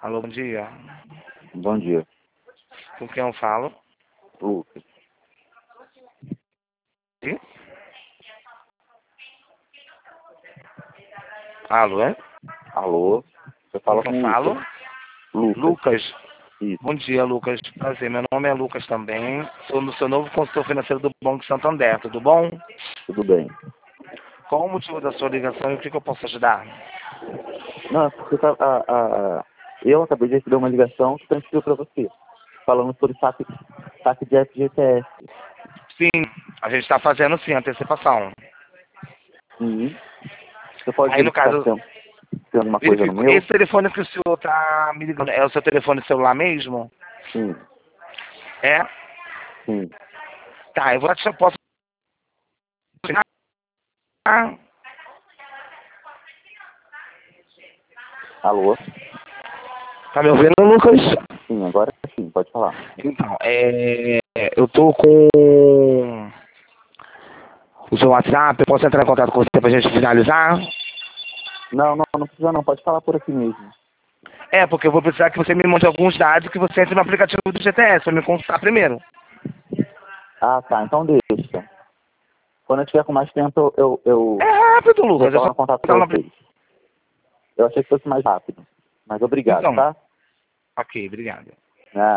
Alô, bom dia. Bom dia, Com quem eu falo? Lucas. E? Alô, é? Alô? Você Com fala quem com eu o falo? Lucas. Lucas. Isso. Bom dia, Lucas. Prazer, meu nome é Lucas também. Sou no seu novo consultor financeiro do Banco Santander, tudo bom? Tudo bem. Qual o motivo da sua ligação e o que eu posso ajudar? Não, é porque eu acabei de receber uma ligação que transferiu para você, falando sobre saque de FGTS. Sim, a gente está fazendo sim, antecipação. Sim. Você pode Aí, no verificar se caso, tem alguma coisa no verifico, meu? esse telefone que o senhor está me ligando, é o seu telefone celular mesmo? Sim, É? sim. Tá, eu vou te posso. Ah, Alô? tá me ouvindo, Lucas? Sim, agora sim, pode falar. Então, eu tô com o seu WhatsApp, eu posso entrar em contato com você pra gente finalizar? Não precisa não, pode falar por aqui mesmo. É, porque eu vou precisar que você me mande alguns dados que você entre no aplicativo do GTS pra me consultar primeiro. Ah, tá, então deixa. Quando eu tiver com mais tempo, eu É rápido, Lucas, é só retorno contato entrar para no vocês. Eu achei que fosse mais rápido. Mas obrigado, Então, tá? ok, obrigado.